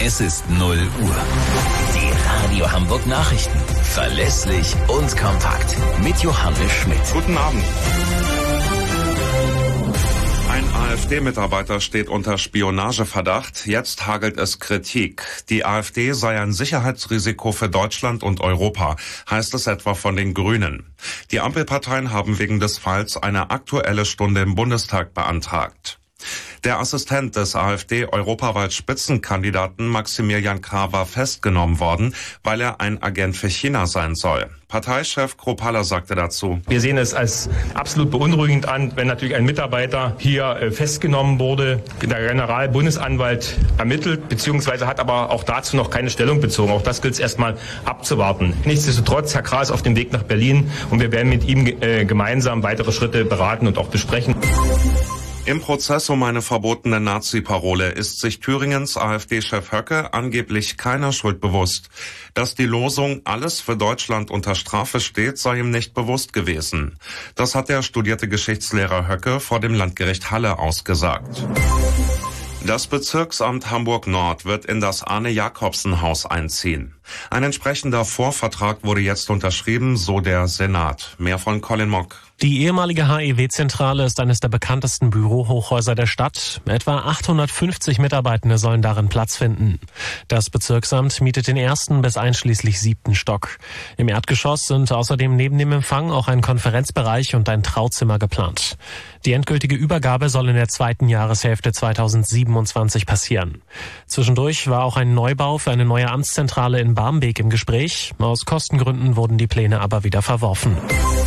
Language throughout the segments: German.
Es ist 0 Uhr. Die Radio Hamburg Nachrichten. Verlässlich und kompakt. Mit Johannes Schmidt. Guten Abend. Ein AfD-Mitarbeiter steht unter Spionageverdacht. Jetzt hagelt es Kritik. Die AfD sei ein Sicherheitsrisiko für Deutschland und Europa, heißt es etwa von den Grünen. Die Ampelparteien haben wegen des Falls eine Aktuelle Stunde im Bundestag beantragt. Der Assistent des AfD-Europawahl-Spitzenkandidaten Maximilian Krah war festgenommen worden, weil er ein Agent für China sein soll. Parteichef Kropalla sagte dazu: Wir sehen es als absolut beunruhigend an, wenn natürlich ein Mitarbeiter hier festgenommen wurde. Der Generalbundesanwalt ermittelt, beziehungsweise hat aber auch dazu noch keine Stellung bezogen. Auch das gilt es erstmal abzuwarten. Nichtsdestotrotz, Herr Krah ist auf dem Weg nach Berlin und wir werden mit ihm gemeinsam weitere Schritte beraten und auch besprechen. Im Prozess um eine verbotene Nazi-Parole ist sich Thüringens AfD-Chef Höcke angeblich keiner Schuld bewusst. Dass die Losung "Alles für Deutschland" unter Strafe steht, sei ihm nicht bewusst gewesen. Das hat der studierte Geschichtslehrer Höcke vor dem Landgericht Halle ausgesagt. Das Bezirksamt Hamburg-Nord wird in das Arne-Jacobsen-Haus einziehen. Ein entsprechender Vorvertrag wurde jetzt unterschrieben, so der Senat. Mehr von Colin Mock. Die ehemalige HEW-Zentrale ist eines der bekanntesten Bürohochhäuser der Stadt. Etwa 850 Mitarbeitende sollen darin Platz finden. Das Bezirksamt mietet den ersten bis einschließlich 7. Stock. Im Erdgeschoss sind außerdem neben dem Empfang auch ein Konferenzbereich und ein Trauzimmer geplant. Die endgültige Übergabe soll in der zweiten Jahreshälfte 2027 passieren. Zwischendurch war auch ein Neubau für eine neue Amtszentrale in Barmbek im Gespräch. Aus Kostengründen wurden die Pläne aber wieder verworfen.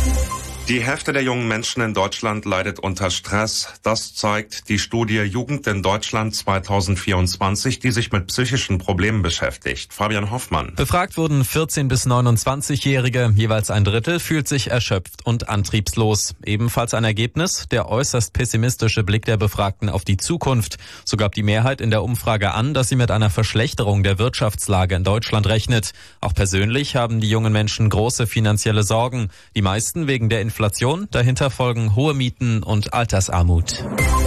Die Hälfte der jungen Menschen in Deutschland leidet unter Stress. Das zeigt die Studie Jugend in Deutschland 2024, die sich mit psychischen Problemen beschäftigt. Fabian Hoffmann. Befragt wurden 14- bis 29-Jährige. Jeweils ein Drittel fühlt sich erschöpft und antriebslos. Ebenfalls ein Ergebnis: der äußerst pessimistische Blick der Befragten auf die Zukunft. So gab die Mehrheit in der Umfrage an, dass sie mit einer Verschlechterung der Wirtschaftslage in Deutschland rechnet. Auch persönlich haben die jungen Menschen große finanzielle Sorgen. Die meisten wegen der Inflation. Dahinter folgen hohe Mieten und Altersarmut.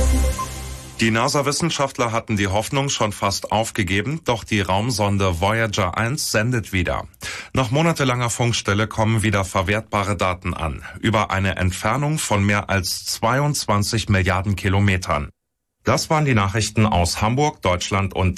Die NASA-Wissenschaftler hatten die Hoffnung schon fast aufgegeben, doch die Raumsonde Voyager 1 sendet wieder. Nach monatelanger Funkstille kommen wieder verwertbare Daten an, über eine Entfernung von mehr als 22 Milliarden Kilometern. Das waren die Nachrichten aus Hamburg, Deutschland und